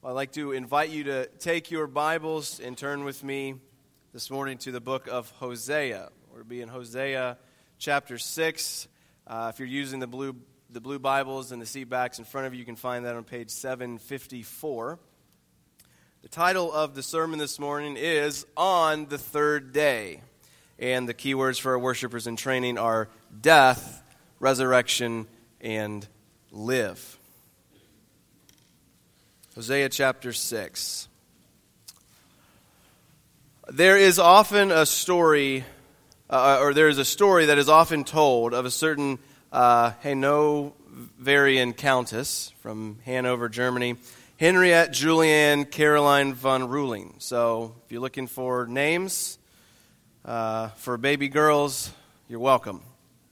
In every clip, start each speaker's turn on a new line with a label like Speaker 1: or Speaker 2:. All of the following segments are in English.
Speaker 1: Well, I'd like to invite you to take your Bibles and turn with me this morning to the book of Hosea. We'll be in Hosea chapter 6. If you're using the blue Bibles and the seat backs in front of you, you can find that on page 754. The title of the sermon this morning is On the Third Day. And the key words for our worshipers in training are death, resurrection, and live. Hosea chapter 6. There is often a story, there is a story that is often told of a certain Hanoverian countess from Hanover, Germany, Henriette Juliane Caroline von Ruhling. So if you're looking for names for baby girls, you're welcome.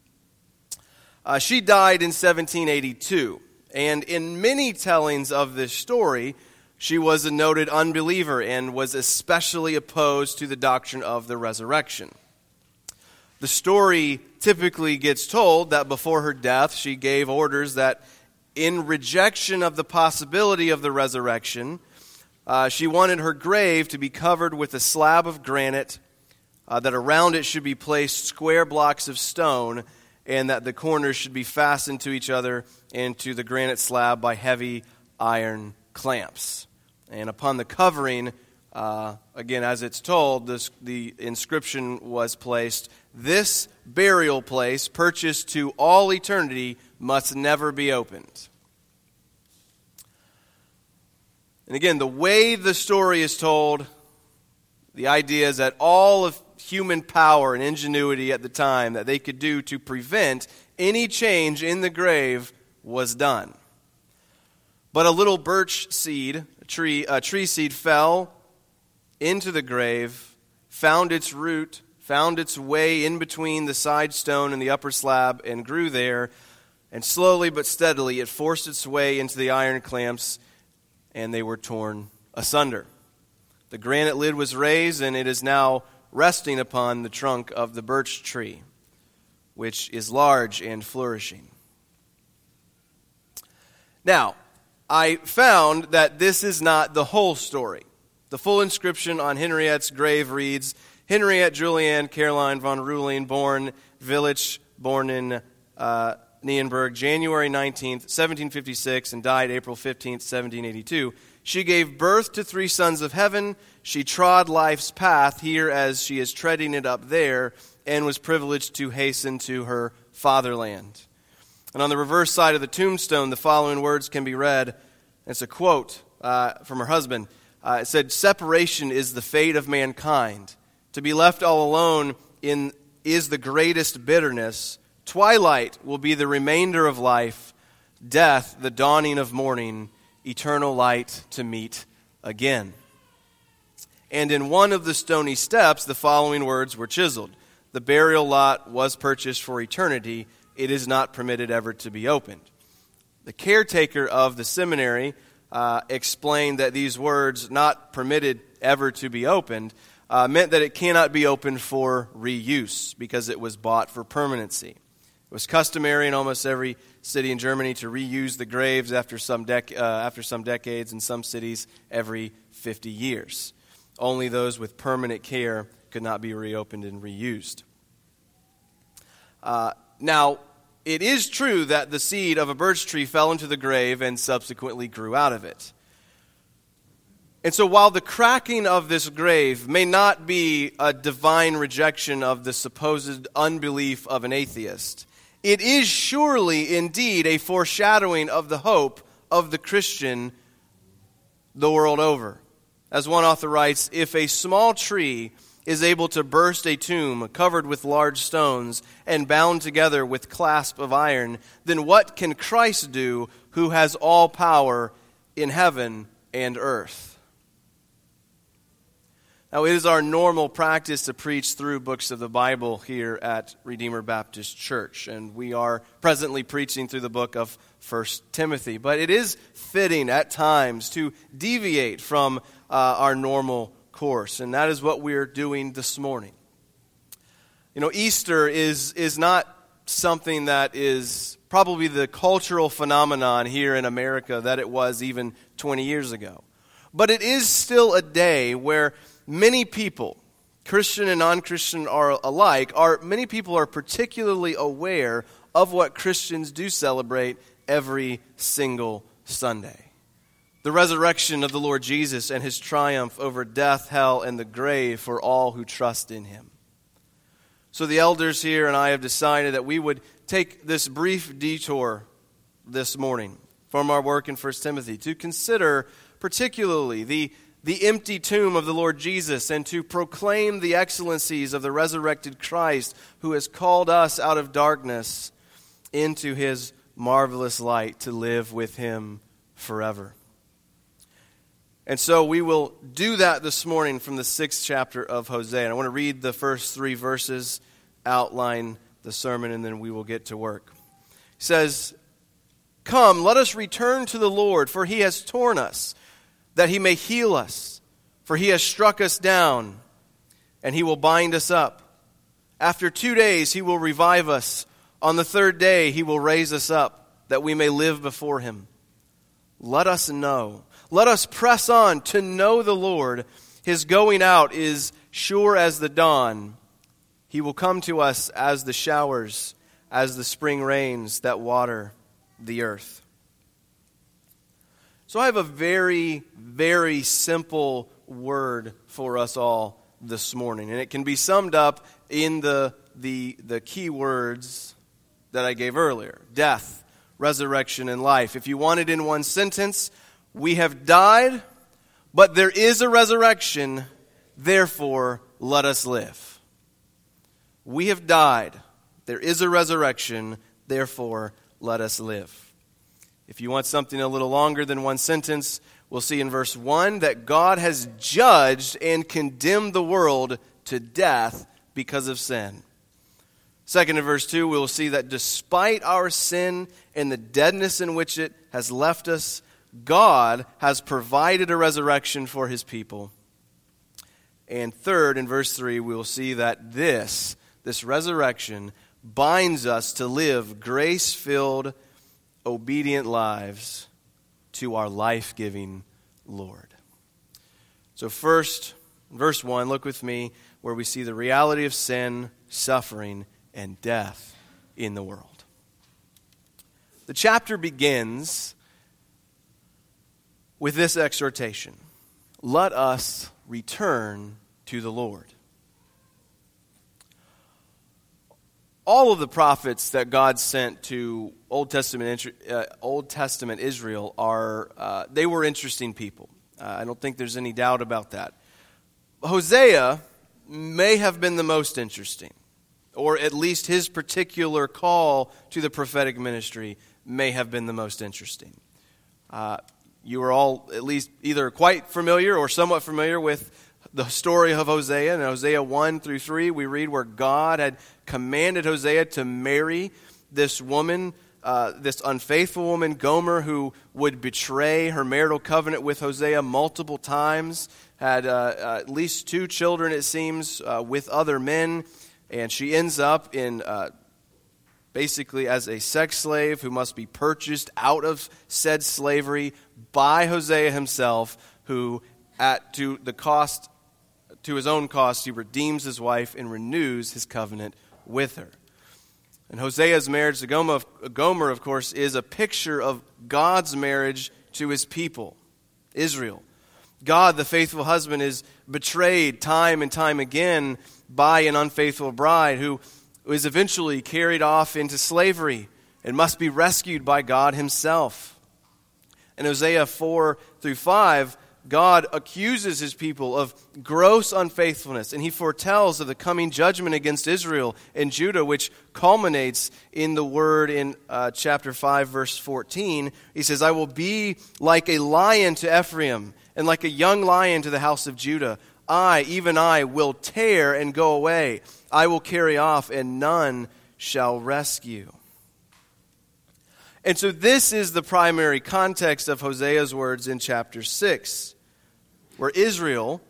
Speaker 1: She died in 1782. And in many tellings of this story, she was a noted unbeliever and was especially opposed to the doctrine of the resurrection. The story typically gets told that before her death, she gave orders that in rejection of the possibility of the resurrection, she wanted her grave to be covered with a slab of granite, that around it should be placed square blocks of stone, and that the corners should be fastened to each other and to the granite slab by heavy iron clamps. And upon the covering, again, as it's told, the inscription was placed, "This burial place, purchased to all eternity, must never be opened." And again, the way the story is told, the idea is that all of human power and ingenuity at the time that they could do to prevent any change in the grave was done. But a little birch seed, a tree seed fell into the grave, found its root, found its way in between the side stone and the upper slab, and grew there. And slowly but steadily it forced its way into the iron clamps, and they were torn asunder. The granite lid was raised, and it is now resting upon the trunk of the birch tree, which is large and flourishing. Now, I found that this is not the whole story. The full inscription on Henriette's grave reads, Henriette Juliane Caroline von Ruhling, born in Nienburg, January 19th, 1756, and died April 15th, 1782. She gave birth to 3 sons of heaven. She trod life's path here as she is treading it up there, and was privileged to hasten to her fatherland. And on the reverse side of the tombstone, the following words can be read. It's a quote from her husband. It said, "Separation is the fate of mankind. To be left all alone is the greatest bitterness. Twilight will be the remainder of life. Death, the dawning of morning. Eternal light to meet again." And in one of the stony steps, the following words were chiseled. "The burial lot was purchased for eternity. It is not permitted ever to be opened." The caretaker of the seminary explained that these words, "not permitted ever to be opened," meant that it cannot be opened for reuse because it was bought for permanency. It was customary in almost every city in Germany to reuse the graves after some decades, in some cities every 50 years. Only those with permanent care could not be reopened and reused. Now, it is true that the seed of a birch tree fell into the grave and subsequently grew out of it. And so while the cracking of this grave may not be a divine rejection of the supposed unbelief of an atheist, it is surely indeed a foreshadowing of the hope of the Christian the world over. As one author writes, if a small tree is able to burst a tomb covered with large stones and bound together with clasp of iron, then what can Christ do who has all power in heaven and earth? Now, it is our normal practice to preach through books of the Bible here at Redeemer Baptist Church, and we are presently preaching through the book of 1 Timothy. But it is fitting at times to deviate from our normal course, and that is what we're doing this morning. You know, Easter is not something that is probably the cultural phenomenon here in America that it was even 20 years ago. But it is still a day where many people, Christian and non-Christian are alike, many people are particularly aware of what Christians do celebrate every single Sunday. The resurrection of the Lord Jesus and his triumph over death, hell, and the grave for all who trust in him. So the elders here and I have decided that we would take this brief detour this morning from our work in 1 Timothy to consider particularly the empty tomb of the Lord Jesus and to proclaim the excellencies of the resurrected Christ who has called us out of darkness into his marvelous light to live with him forever. And so we will do that this morning from the 6th chapter of Hosea. And I want to read the first 3 verses, outline the sermon, and then we will get to work. It says, "Come, let us return to the Lord, for he has torn us, that he may heal us. For he has struck us down, and he will bind us up. After 2 days he will revive us. On the 3rd day he will raise us up, that we may live before him. Let us know. Let us press on to know the Lord. His going out is sure as the dawn. He will come to us as the showers, as the spring rains that water the earth." So I have a very, very simple word for us all this morning. And it can be summed up in the key words that I gave earlier: death, resurrection, and life. If you want it in one sentence, we have died, but there is a resurrection, therefore let us live. We have died, there is a resurrection, therefore let us live. If you want something a little longer than one sentence, we'll see in verse 1 that God has judged and condemned the world to death because of sin. Second, in verse 2, we will see that despite our sin and the deadness in which it has left us, God has provided a resurrection for his people. And third, in verse 3, we will see that this resurrection binds us to live grace-filled, obedient lives to our life-giving Lord. So first, verse 1, look with me where we see the reality of sin, suffering, and death in the world. The chapter begins with this exhortation: let us return to the Lord. All of the prophets that God sent to Old Testament Israel they were interesting people. I don't think there's any doubt about that. Hosea may have been the most interesting, or at least his particular call to the prophetic ministry may have been the most interesting. You are all at least either quite familiar or somewhat familiar with the story of Hosea. In Hosea 1 through 3, we read where God had commanded Hosea to marry this woman, this unfaithful woman, Gomer, who would betray her marital covenant with Hosea multiple times, had at least 2 children, it seems, with other men, and she ends up in basically as a sex slave who must be purchased out of said slavery by Hosea himself, who to his own cost, he redeems his wife and renews his covenant with her. And Hosea's marriage to Gomer, of course, is a picture of God's marriage to his people, Israel. God, the faithful husband, is betrayed time and time again by an unfaithful bride who is eventually carried off into slavery and must be rescued by God himself. In Hosea 4 through 5, God accuses his people of gross unfaithfulness, and he foretells of the coming judgment against Israel and Judah, which culminates in the word in chapter 5, verse 14. He says, "I will be like a lion to Ephraim, and like a young lion to the house of Judah. I, even I, will tear and go away. I will carry off, and none shall rescue." And so this is the primary context of Hosea's words in chapter 6, where Israel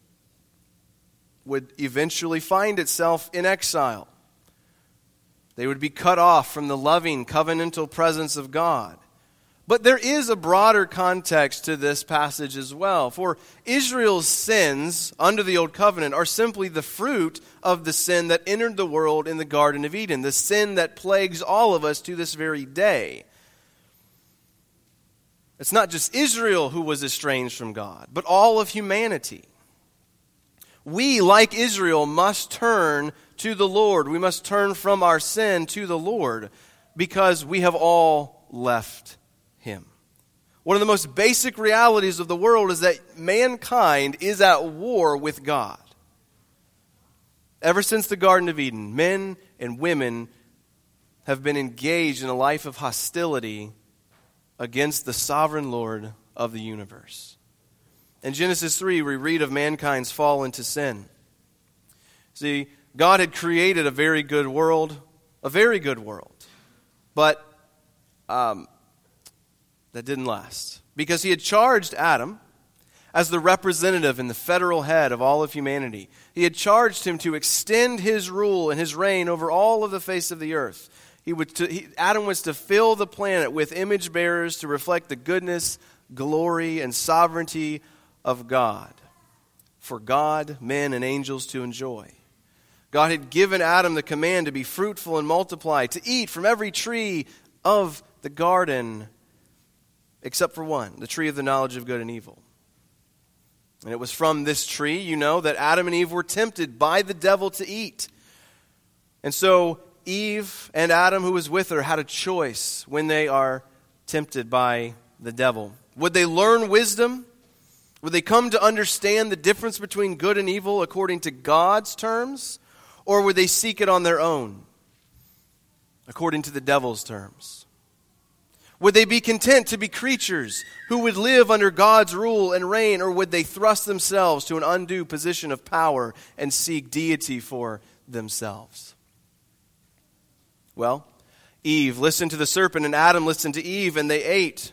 Speaker 1: would eventually find itself in exile. They would be cut off from the loving covenantal presence of God. But there is a broader context to this passage as well. For Israel's sins under the Old Covenant are simply the fruit of the sin that entered the world in the Garden of Eden, the sin that plagues all of us to this very day. It's not just Israel who was estranged from God, but all of humanity. We, like Israel, must turn to the Lord. We must turn from our sin to the Lord because we have all left Him. One of the most basic realities of the world is that mankind is at war with God. Ever since the Garden of Eden, men and women have been engaged in a life of hostility against the sovereign Lord of the universe. In Genesis 3, we read of mankind's fall into sin. See, God had created a very good world, but that didn't last. Because He had charged Adam as the representative and the federal head of all of humanity. He had charged him to extend his rule and his reign over all of the face of the earth. Adam was to fill the planet with image bearers to reflect the goodness, glory, and sovereignty of God, for God, men, and angels to enjoy. God had given Adam the command to be fruitful and multiply, to eat from every tree of the garden, except for one, the tree of the knowledge of good and evil. And it was from this tree, that Adam and Eve were tempted by the devil to eat. And so Eve and Adam, who was with her, had a choice when they are tempted by the devil. Would they learn wisdom? Would they come to understand the difference between good and evil according to God's terms? Or would they seek it on their own, according to the devil's terms? Would they be content to be creatures who would live under God's rule and reign, or would they thrust themselves to an undue position of power and seek deity for themselves? Well, Eve listened to the serpent and Adam listened to Eve, and they ate.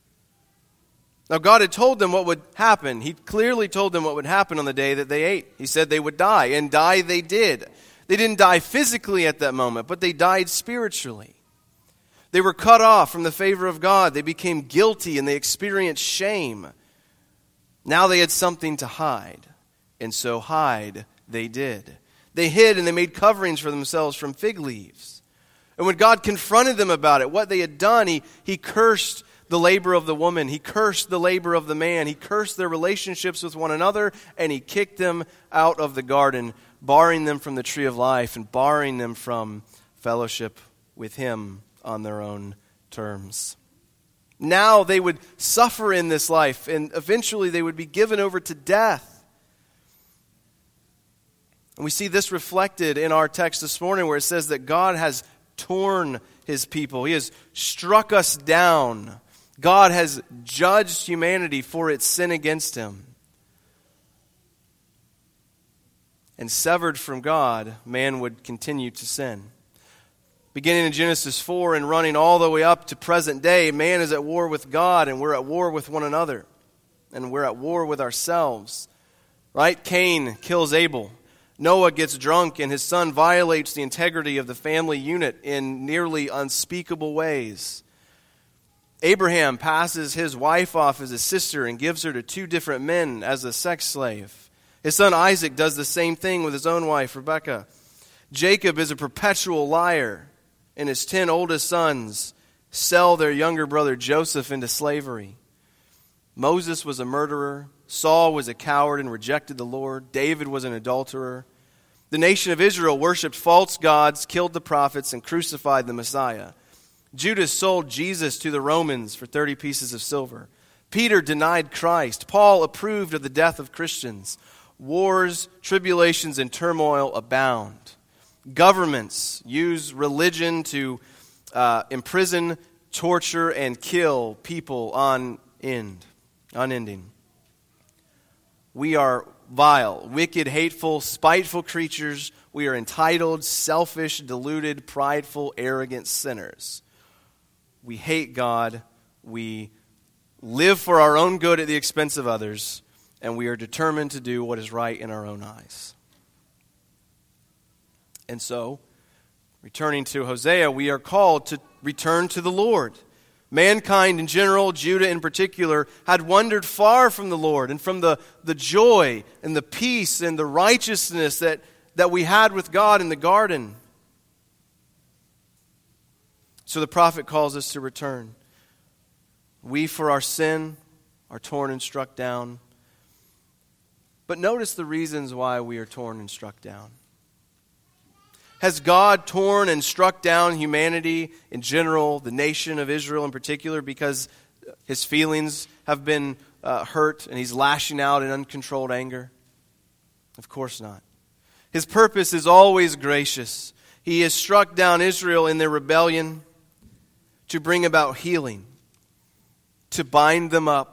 Speaker 1: Now, God had told them what would happen. He clearly told them what would happen on the day that they ate. He said they would die, and die they did. They didn't die physically at that moment, but they died spiritually. They were cut off from the favor of God. They became guilty and they experienced shame. Now they had something to hide, and so hide they did. They hid and they made coverings for themselves from fig leaves. And when God confronted them about it, what they had done, He cursed the labor of the woman. He cursed the labor of the man. He cursed their relationships with one another, and He kicked them out of the garden, barring them from the tree of life and barring them from fellowship with Him on their own terms. Now they would suffer in this life, and eventually they would be given over to death. And we see this reflected in our text this morning, where it says that God has torn His people. He has struck us down. God has judged humanity for its sin against Him. And severed from God, man would continue to sin. Beginning in Genesis 4 and running all the way up to present day, man is at war with God, and we're at war with one another. And we're at war with ourselves. Right? Cain kills Abel. Noah gets drunk, and his son violates the integrity of the family unit in nearly unspeakable ways. Abraham passes his wife off as a sister and gives her to two different men as a sex slave. His son Isaac does the same thing with his own wife, Rebekah. Jacob is a perpetual liar, and his 10 oldest sons sell their younger brother Joseph into slavery. Moses was a murderer. Saul was a coward and rejected the Lord. David was an adulterer. The nation of Israel worshipped false gods, killed the prophets, and crucified the Messiah. Judas sold Jesus to the Romans for 30 pieces of silver. Peter denied Christ. Paul approved of the death of Christians. Wars, tribulations, and turmoil abound. Governments use religion to imprison, torture, and kill people unending. We are vile, wicked, hateful, spiteful creatures. We are entitled, selfish, deluded, prideful, arrogant sinners. We hate God. We live for our own good at the expense of others, and we are determined to do what is right in our own eyes. And so, returning to Hosea, we are called to return to the Lord. Mankind in general, Judah in particular, had wandered far from the Lord and from the joy and the peace and the righteousness that we had with God in the garden. So the prophet calls us to return. We, for our sin, are torn and struck down. But notice the reasons why we are torn and struck down. Has God torn and struck down humanity in general, the nation of Israel in particular, because his feelings have been hurt and he's lashing out in uncontrolled anger? Of course not. His purpose is always gracious. He has struck down Israel in their rebellion to bring about healing, to bind them up.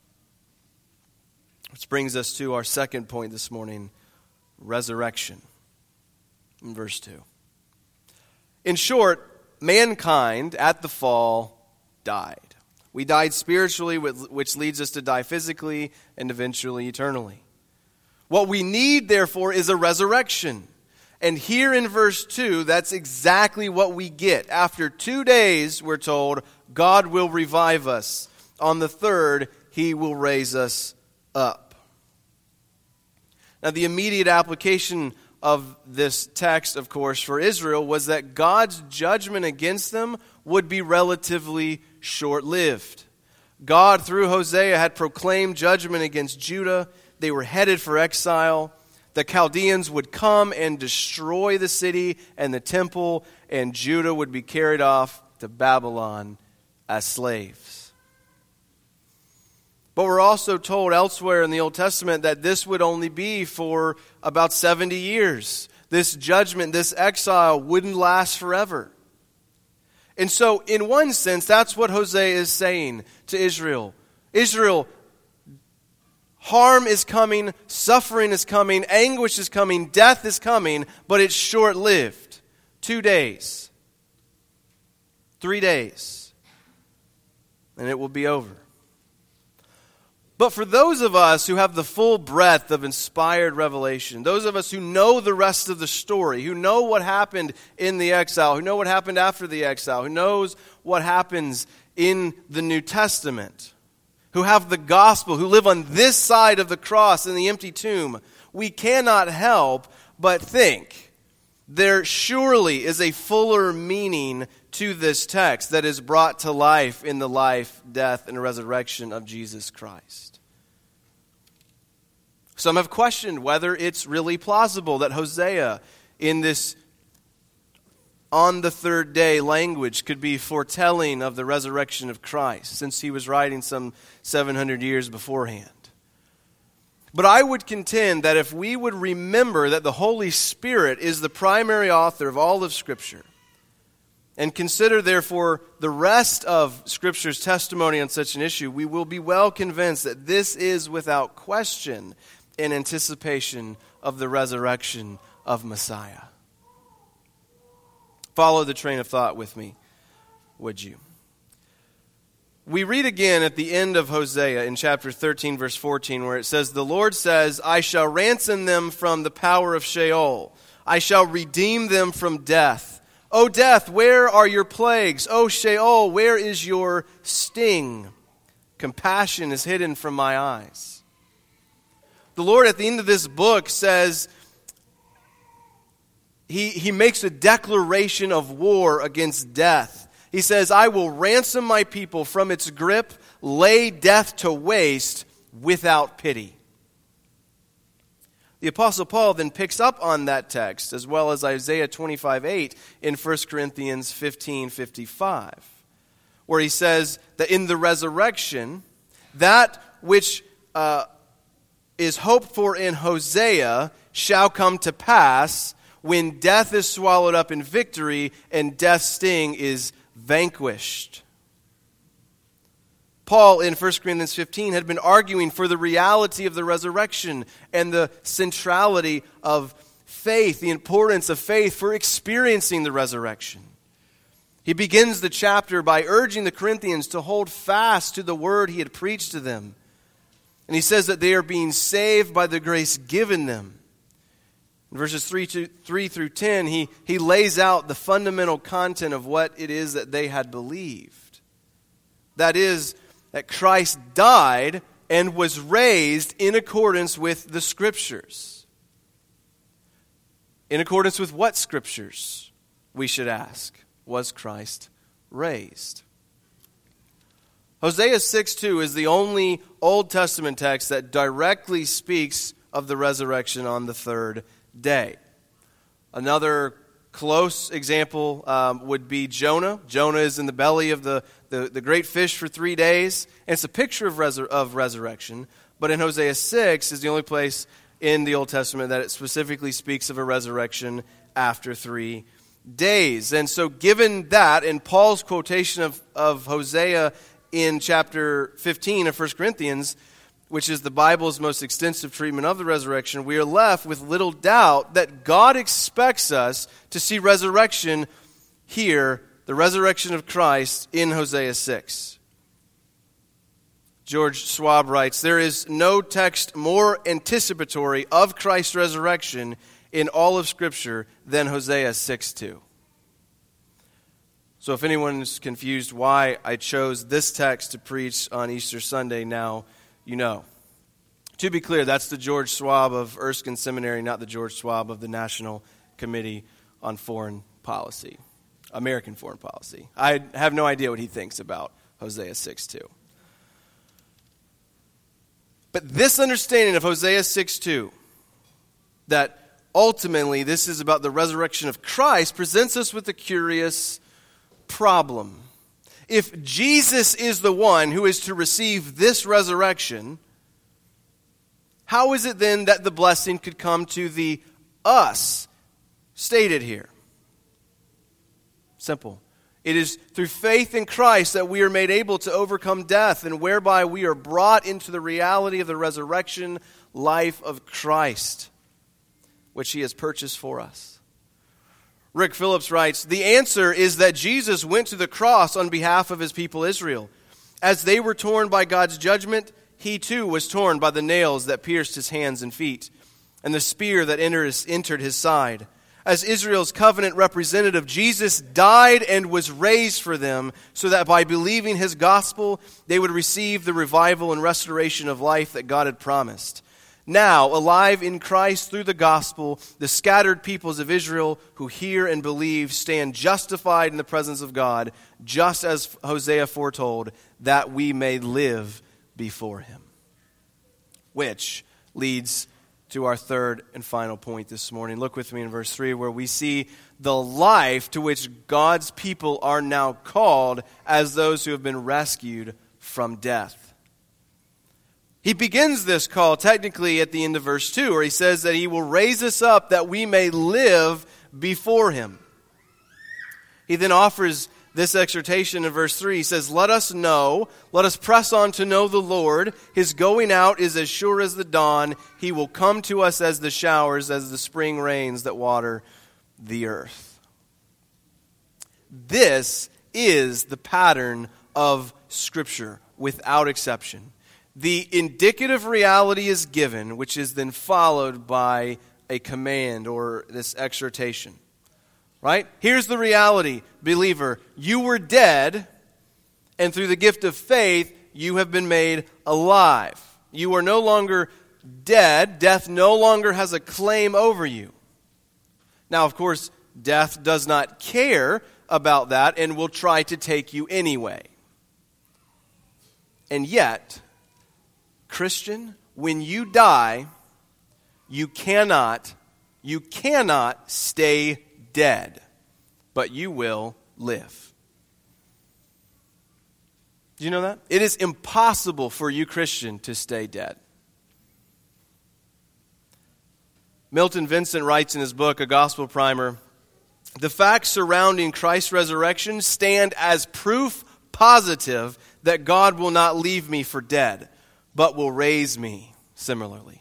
Speaker 1: Which brings us to our second point this morning, resurrection. In verse 2. In short, mankind at the fall died. We died spiritually, which leads us to die physically and eventually eternally. What we need, therefore, is a resurrection. And here in verse 2, that's exactly what we get. After 2 days, we're told, God will revive us. On the third, he will raise us up. Now, the immediate application of this text, of course, for Israel was that God's judgment against them would be relatively short-lived. God, through Hosea, had proclaimed judgment against Judah. They were headed for exile. The Chaldeans would come and destroy the city and the temple, and Judah would be carried off to Babylon as slaves. But we're also told elsewhere in the Old Testament that this would only be for about 70 years. This judgment, this exile wouldn't last forever. And so, in one sense, that's what Hosea is saying to Israel. Israel, harm is coming, suffering is coming, anguish is coming, death is coming, but it's short-lived. 2 days. 3 days. And it will be over. But for those of us who have the full breadth of inspired revelation, those of us who know the rest of the story, who know what happened in the exile, who know what happened after the exile, who knows what happens in the New Testament, who have the gospel, who live on this side of the cross in the empty tomb, we cannot help but think there surely is a fuller meaning to this text that is brought to life in the life, death, and resurrection of Jesus Christ. Some have questioned whether it's really plausible that Hosea, in this on the third day language, could be foretelling of the resurrection of Christ, since he was writing some 700 years beforehand. But I would contend that if we would remember that the Holy Spirit is the primary author of all of Scripture, and consider, therefore, the rest of Scripture's testimony on such an issue, we will be well convinced that this is, without question, in anticipation of the resurrection of Messiah. Follow the train of thought with me, would you? We read again at the end of Hosea in chapter 13, verse 14, where it says, "The Lord says, I shall ransom them from the power of Sheol. I shall redeem them from death. O death, where are your plagues? O Sheol, where is your sting? Compassion is hidden from my eyes." The Lord at the end of this book says, He makes a declaration of war against death. He says, I will ransom my people from its grip, lay death to waste without pity. The Apostle Paul then picks up on that text, as well as Isaiah 25:8 in 1 Corinthians 15:55, where he says that in the resurrection, that which is hoped for in Hosea shall come to pass when death is swallowed up in victory and death's sting is vanquished. Paul in 1 Corinthians 15 had been arguing for the reality of the resurrection and the centrality of faith, the importance of faith for experiencing the resurrection. He begins the chapter by urging the Corinthians to hold fast to the word he had preached to them. And he says that they are being saved by the grace given them. In verses 3 through 10, he lays out the fundamental content of what it is that they had believed. That is, that Christ died and was raised in accordance with the Scriptures. In accordance with what Scriptures, we should ask, was Christ raised? Hosea 6:2 is the only Old Testament text that directly speaks of the resurrection on the third day. Another close example would be Jonah. Jonah is in the belly of the great fish for 3 days, and it's a picture of resurrection. But in Hosea 6 is the only place in the Old Testament that it specifically speaks of a resurrection after 3 days. And so given that, and Paul's quotation of Hosea in chapter 15 of 1 Corinthians, which is the Bible's most extensive treatment of the resurrection, we are left with little doubt that God expects us to see resurrection here, the resurrection of Christ in Hosea 6. George Schwab writes, "There is no text more anticipatory of Christ's resurrection in all of Scripture than Hosea 6:2. So if anyone is confused why I chose this text to preach on Easter Sunday, now you know. To be clear, that's the George Schwab of Erskine Seminary, not the George Schwab of the National Committee on Foreign Policy, American Foreign Policy. I have no idea what he thinks about Hosea 6:2. But this understanding of Hosea 6:2, that ultimately this is about the resurrection of Christ, presents us with a curious problem. If Jesus is the one who is to receive this resurrection, how is it then that the blessing could come to the us stated here? Simple. It is through faith in Christ that we are made able to overcome death, and whereby we are brought into the reality of the resurrection life of Christ, which He has purchased for us. Rick Phillips writes, "The answer is that Jesus went to the cross on behalf of His people Israel. As they were torn by God's judgment, He too was torn by the nails that pierced His hands and feet, and the spear that entered His side. As Israel's covenant representative, Jesus died and was raised for them, so that by believing His gospel, they would receive the revival and restoration of life that God had promised. Now, alive in Christ through the gospel, the scattered peoples of Israel who hear and believe stand justified in the presence of God, just as Hosea foretold, that we may live before Him." Which leads to our third and final point this morning. Look with me in verse 3, where we see the life to which God's people are now called as those who have been rescued from death. He begins this call technically at the end of verse 2, where he says that He will raise us up that we may live before Him. He then offers this exhortation in verse 3. He says, let us press on to know the Lord. His going out is as sure as the dawn. He will come to us as the showers, as the spring rains that water the earth. This is the pattern of Scripture without exception. The indicative reality is given, which is then followed by a command or this exhortation. Right? Here's the reality, believer. You were dead, and through the gift of faith, you have been made alive. You are no longer dead. Death no longer has a claim over you. Now, of course, death does not care about that and will try to take you anyway. And yet, Christian, when you die, you cannot stay dead, but you will live. Do you know that? It is impossible for you, Christian, to stay dead. Milton Vincent writes in his book, A Gospel Primer, "The facts surrounding Christ's resurrection stand as proof positive that God will not leave me for dead, but will raise me similarly."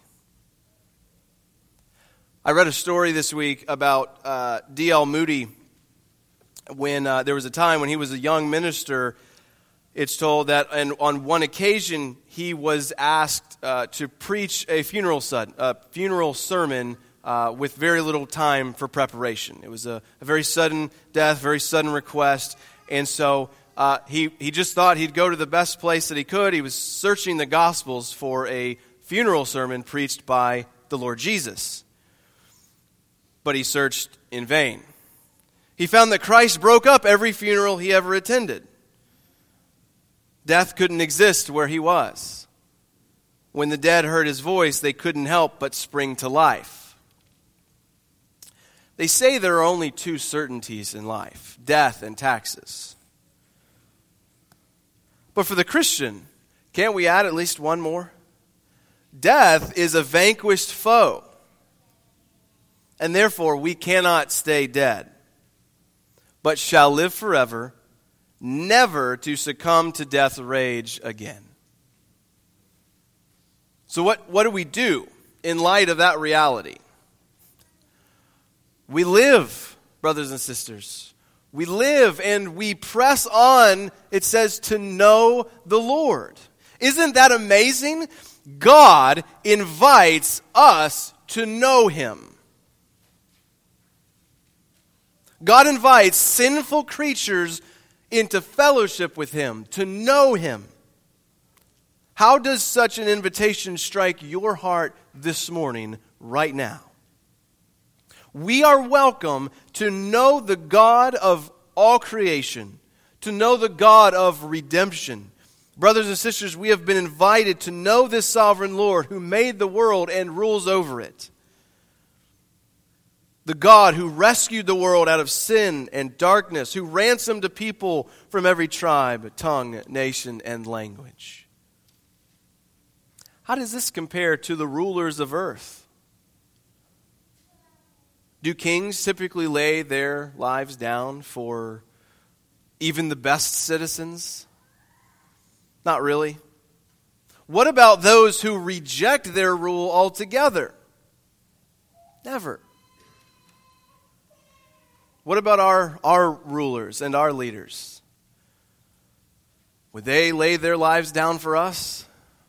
Speaker 1: I read a story this week about D.L. Moody when there was a time when he was a young minister. It's told that on one occasion he was asked to preach a funeral sermon with very little time for preparation. It was a very sudden death, very sudden request. And so He just thought he'd go to the best place that he could. He was searching the Gospels for a funeral sermon preached by the Lord Jesus. But he searched in vain. He found that Christ broke up every funeral he ever attended. Death couldn't exist where he was. When the dead heard his voice, they couldn't help but spring to life. They say there are only two certainties in life, death and taxes. But for the Christian, can't we add at least one more? Death is a vanquished foe, and therefore we cannot stay dead, but shall live forever, never to succumb to death's rage again. So what do we do in light of that reality? We live, brothers and sisters. We live and we press on, it says, to know the Lord. Isn't that amazing? God invites us to know Him. God invites sinful creatures into fellowship with Him, to know Him. How does such an invitation strike your heart this morning, right now? We are welcome to know the God of all creation, to know the God of redemption. Brothers and sisters, we have been invited to know this sovereign Lord who made the world and rules over it. The God who rescued the world out of sin and darkness, who ransomed a people from every tribe, tongue, nation, and language. How does this compare to the rulers of earth? Do kings typically lay their lives down for even the best citizens? Not really. What about those who reject their rule altogether? Never. What about our rulers and our leaders? Would they lay their lives down for us?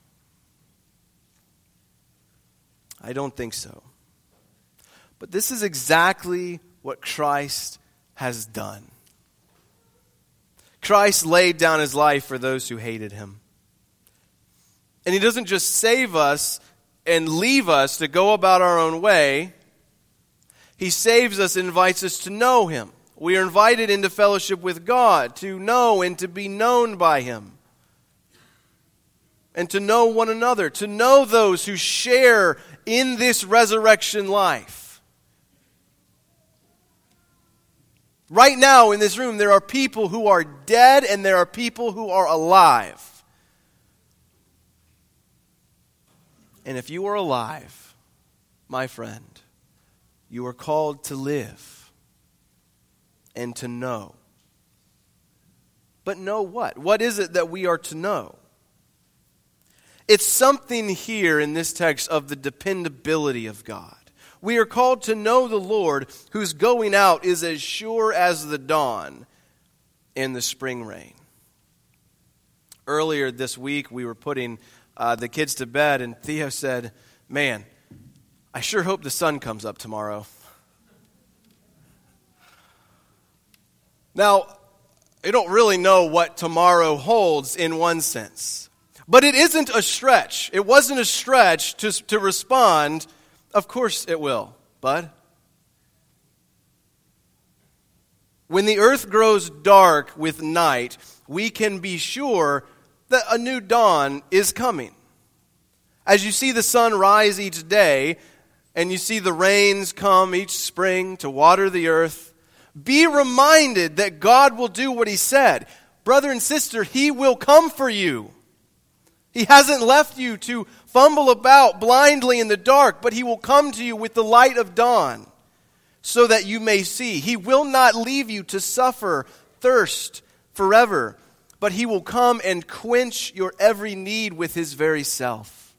Speaker 1: I don't think so. But this is exactly what Christ has done. Christ laid down His life for those who hated Him. And He doesn't just save us and leave us to go about our own way. He saves us and invites us to know Him. We are invited into fellowship with God, to know and to be known by Him. And to know one another, to know those who share in this resurrection life. Right now in this room, there are people who are dead and there are people who are alive. And if you are alive, my friend, you are called to live and to know. But know what? What is it that we are to know? It's something here in this text of the dependability of God. We are called to know the Lord, whose going out is as sure as the dawn in the spring rain. Earlier this week, we were putting the kids to bed, and Theo said, "Man, I sure hope the sun comes up tomorrow." Now, I don't really know what tomorrow holds in one sense. But it isn't a stretch. It wasn't a stretch to respond, "Of course it will, bud." When the earth grows dark with night, we can be sure that a new dawn is coming. As you see the sun rise each day, and you see the rains come each spring to water the earth, be reminded that God will do what He said. Brother and sister, He will come for you. He hasn't left you to fumble about blindly in the dark, but He will come to you with the light of dawn so that you may see. He will not leave you to suffer thirst forever, but He will come and quench your every need with His very self.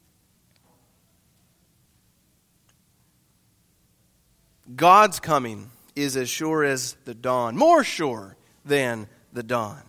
Speaker 1: God's coming is as sure as the dawn, more sure than the dawn.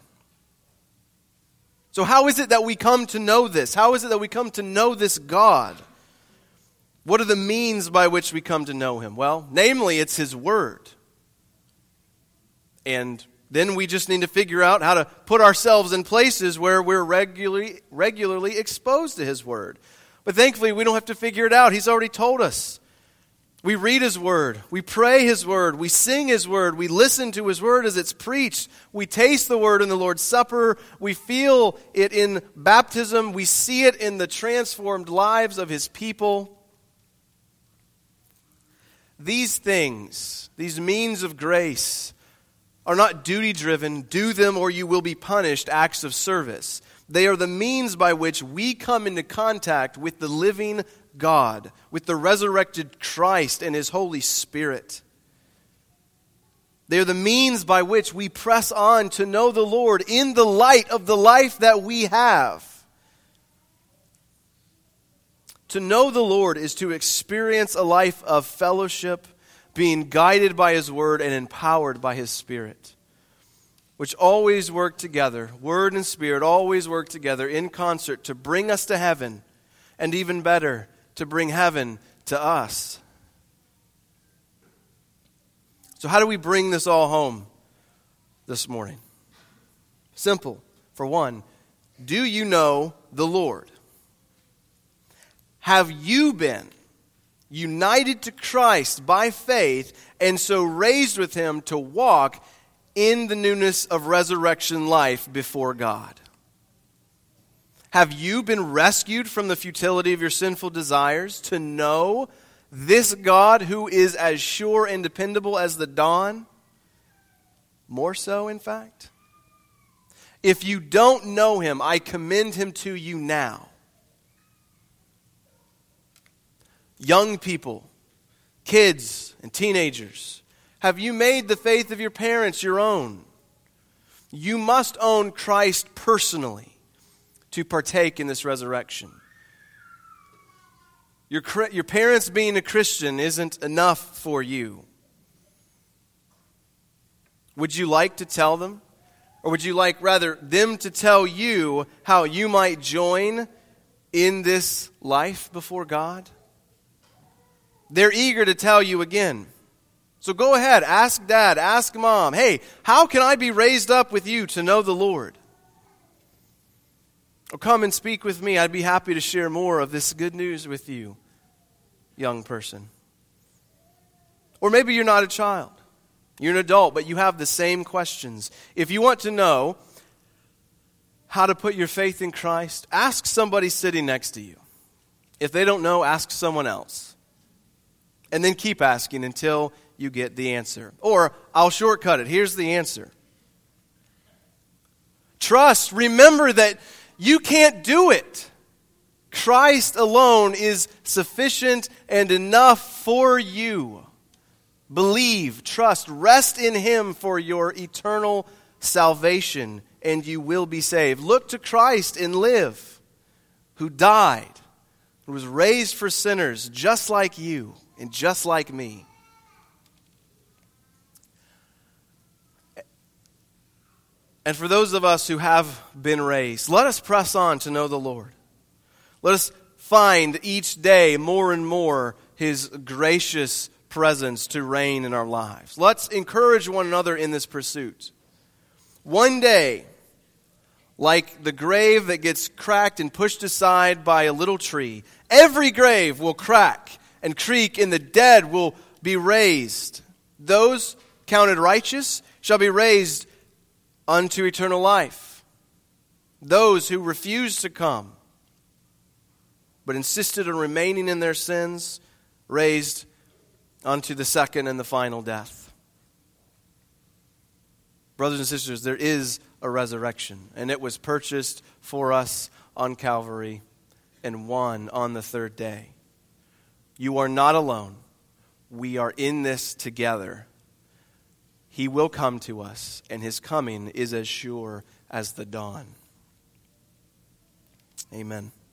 Speaker 1: So how is it that we come to know this? How is it that we come to know this God? What are the means by which we come to know Him? Well, namely, it's His Word. And Then we just need to figure out how to put ourselves in places where we're regularly exposed to His Word. But thankfully, we don't have to figure it out. He's already told us. We read His Word. We pray His Word. We sing His Word. We listen to His Word as it's preached. We taste the Word in the Lord's Supper. We feel it in baptism. We see it in the transformed lives of His people. These things, these means of grace, are not duty-driven, do them or you will be punished acts of service. They are the means by which we come into contact with the living God, with the resurrected Christ and His Holy Spirit. They are the means by which we press on to know the Lord in the light of the life that we have. To know the Lord is to experience a life of fellowship, being guided by His Word and empowered by His Spirit, which always work together. Word and Spirit always work together in concert to bring us to heaven, and even better, to bring heaven to us. So how do we bring this all home this morning? Simple. For one, do you know the Lord? Have you been united to Christ by faith and so raised with Him to walk in the newness of resurrection life before God? Have you been rescued from the futility of your sinful desires to know this God who is as sure and dependable as the dawn? More so, in fact. If you don't know Him, I commend Him to you now. Young people, kids, and teenagers, have you made the faith of your parents your own? You must own Christ personally to partake in this resurrection. Your parents being a Christian isn't enough for you. Would you like to tell them? Or would you like rather them to tell you how you might join in this life before God? They're eager to tell you again. So go ahead, ask Dad, ask Mom, hey, how can I be raised up with you to know the Lord? Or come and speak with me. I'd be happy to share more of this good news with you, young person. Or maybe you're not a child. You're an adult, but you have the same questions. If you want to know how to put your faith in Christ, ask somebody sitting next to you. If they don't know, ask someone else. And then keep asking until you get the answer. Or I'll shortcut it. Here's the answer. Trust. Remember that you can't do it. Christ alone is sufficient and enough for you. Believe, trust, rest in Him for your eternal salvation, and you will be saved. Look to Christ and live, who died, who was raised for sinners just like you and just like me. And for those of us who have been raised, let us press on to know the Lord. Let us find each day more and more His gracious presence to reign in our lives. Let's encourage one another in this pursuit. One day, like the grave that gets cracked and pushed aside by a little tree, every grave will crack and creak, and the dead will be raised. Those counted righteous shall be raised unto eternal life. Those who refused to come, but insisted on remaining in their sins, raised unto the second and the final death. Brothers and sisters, there is a resurrection, and it was purchased for us on Calvary and won on the third day. You are not alone. We are in this together. He will come to us, and His coming is as sure as the dawn. Amen.